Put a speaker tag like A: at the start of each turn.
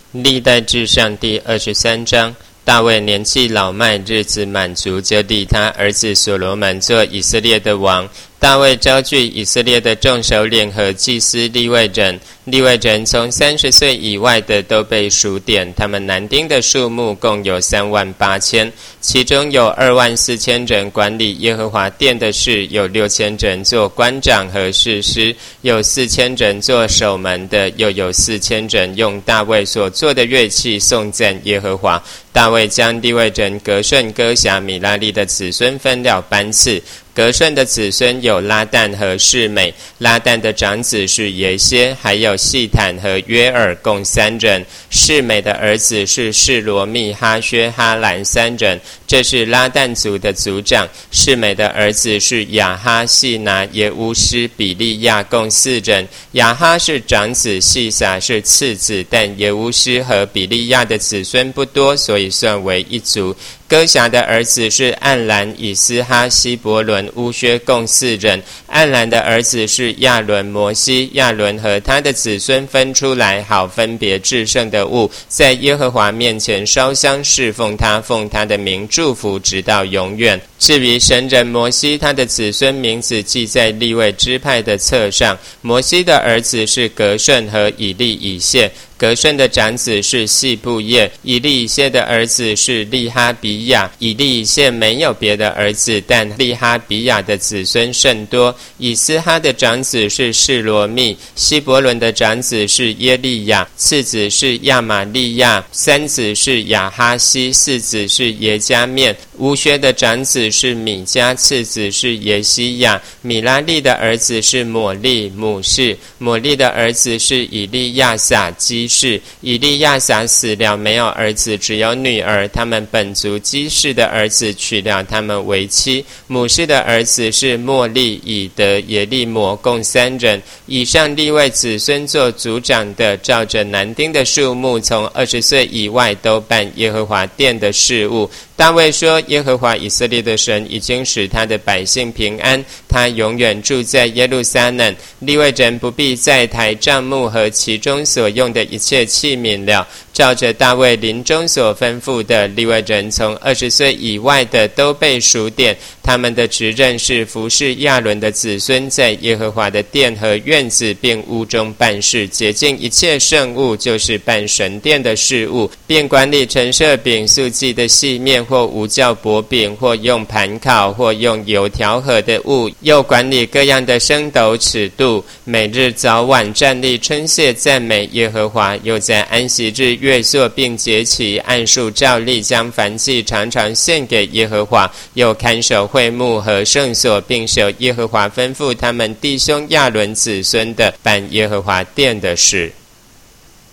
A: 历代志上第23章，大卫年纪老迈，日子满足，就立他儿子所罗门做以色列的王。大卫招聚以色列的众首领和祭司利未人，利未人从30岁以外的都被数点，他们男丁的数目共有38000，其中有24000人管理耶和华殿的事，有6000人做官长和士师，有4000人做守门的，又有4000人用大卫所做的乐器颂赞耶和华。大卫将利未人革顺、歌辖、米拉利的子孙分了班次。革顺的子孙有拉旦和示美，拉旦的长子是耶歇，还有细坦和约尔，共3人。示美的儿子是示罗密、哈薛、哈兰3人，这是拉旦族的族长。示美的儿子是亚哈、细拿、耶乌斯、比利亚，共4人。亚哈是长子，细撒是次子，但耶乌斯和比利亚的子孙不多，所以算为一族。歌辖的儿子是暗兰、以斯哈、希伯伦、乌薛，共4人。暗兰的儿子是亚伦、摩西。亚伦和他的子孙分出来，好分别至圣的物，在耶和华面前烧香侍奉他，奉他的名祝福，直到永远。至于神人摩西，他的子孙名字记在利未支派的册上。摩西的儿子是革顺和以利以谢。革顺的长子是细布叶，以利以谢的儿子是利哈比亚。以利以谢没有别的儿子，但利哈比亚的子孙甚多。以斯哈的长子是示罗密，希伯伦的长子是耶利亚，次子是亚玛利亚，三子是亚哈西，四子是耶加面。乌薛的长子是米迦，次子是耶西亚。米拉利的儿子是抹利，母氏。抹利的儿子是以利亚撒基士。以利亚撒死了，没有儿子，只有女儿。他们本族基士的儿子娶了他们为妻。母氏的儿子是莫利、以德、耶利摩，共3人。以上利未子孙做族长的，照着男丁的数目，从20岁以外都办耶和华殿的事务。大卫说，耶和华以色列的神已经使他的百姓平安，他永远住在耶路撒冷。利未人不必再抬帐幕和其中所用的一切器皿了。照着大卫临终所吩咐的，利未人从20岁以外的都被数点，他们的职任是服侍亚伦的子孙，在耶和华的殿和院子并屋中办事，洁净一切圣物，就是办神殿的事务，并管理陈设饼、素祭的细面，或无酵薄饼，或用盘烤，或用油调和的物，又管理各样的升斗尺度，每日早晚站立称谢赞美耶和华，又在安息日月朔并节期按数照例将燔祭常常献给耶和华，又看守会幕和圣所，并守耶和华吩咐他们弟兄亚伦子孙的办耶和华殿的事。